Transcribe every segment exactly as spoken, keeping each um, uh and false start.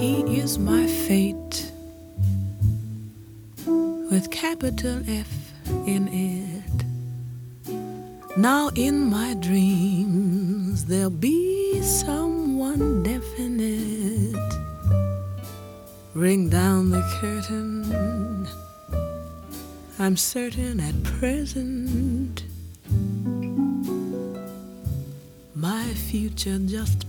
He is my fate with capital F in it. Now in my dreams there'll be someone definite. Ring down the curtain, I'm certain at present my future just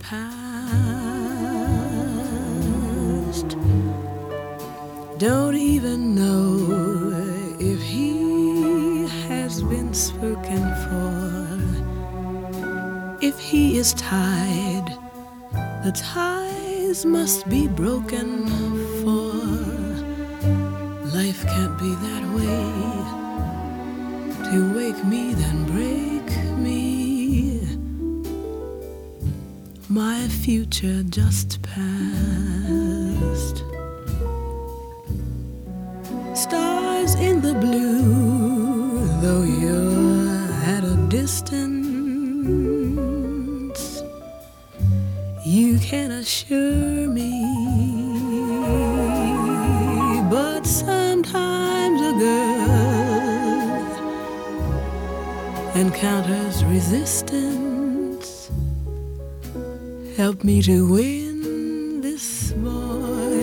passed. Don't even know if he has been spoken for. If he is tied, the ties must be broken, for life can't be that way, to wake me then break me. My future just passed. Stars in the blue, though you're at a distance, you can assure me. But sometimes a girl encounters resistance. Help me to win this boy.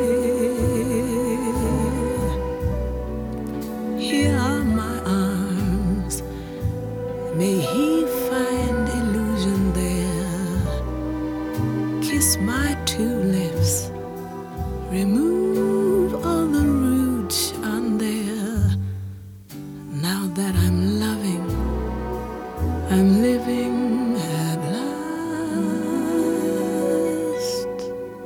Here are my arms, may he find illusion there. Kiss my two lips, remove all the roots on there. Now that I'm loving, I'm living at last.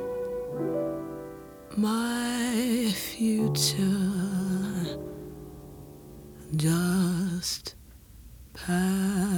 My future just passed.